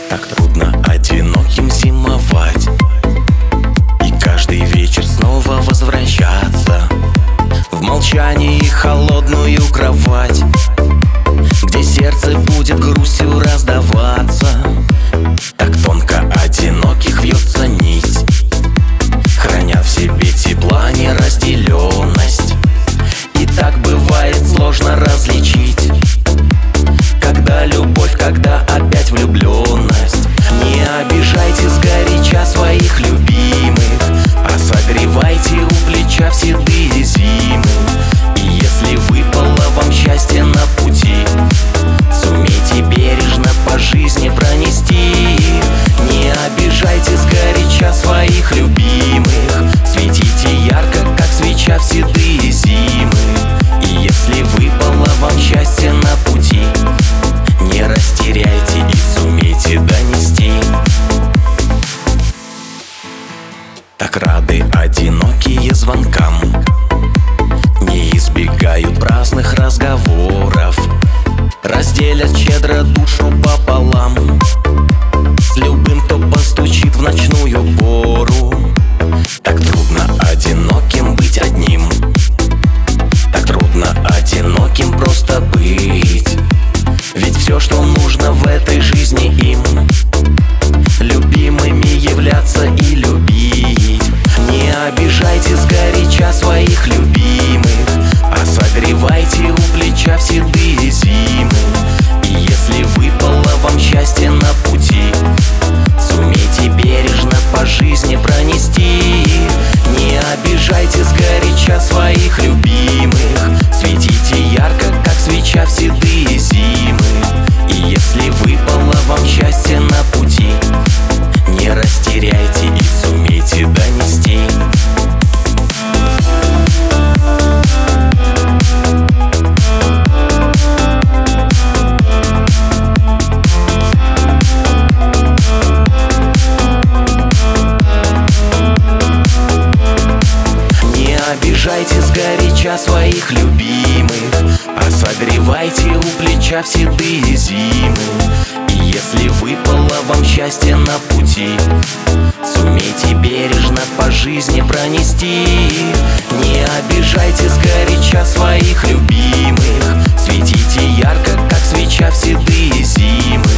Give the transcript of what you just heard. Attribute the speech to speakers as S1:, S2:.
S1: Так трудно одиноким зимовать и каждый вечер снова возвращаться в молчании холодную кровать, где сердце будет грустью раздаваться. Так тонко одиноких вьется нить, храня в себе тепла неразделенность. И так бывает сложно различить, когда любовь, когда опять влюбленность. Не обижайте сгоряча своих любимых, а согревайте у плеча в седые зимы. И если выпало вам счастье на пути, сумейте бережно по жизни пронести. Не обижайте сгоряча своих любимых, светите ярко, как свеча в седые зимы. И если выпало вам счастье на пути, не растеряйте и сумейте донести. Так рады одинокие звонкам, не избегают праздных разговоров, разделят щедро душу пополам с любым, кто постучит в ночную пору. Так трудно одиноким быть одним, так трудно одиноким просто быть. Ведь все, что нужно в этой жизни им, любимыми являться и любить. Не обижайте сгоряча своих любимых, а согревайте у плеча в седые зимы. И если выпало вам счастье на пути, сумейте бережно по жизни пронести. Не обижайте сгоряча своих любимых, светите ярко, как свеча в седые зимы. И если выпало вам счастье на пути, не растеряйте и сумейте донести. Не обижайте сгоряча своих любимых, а согревайте у плеча в седые зимы. И если выпало вам счастье на пути, сумейте бережно по жизни пронести. Не обижайте сгоряча своих любимых, светите ярко, как свеча в седые зимы.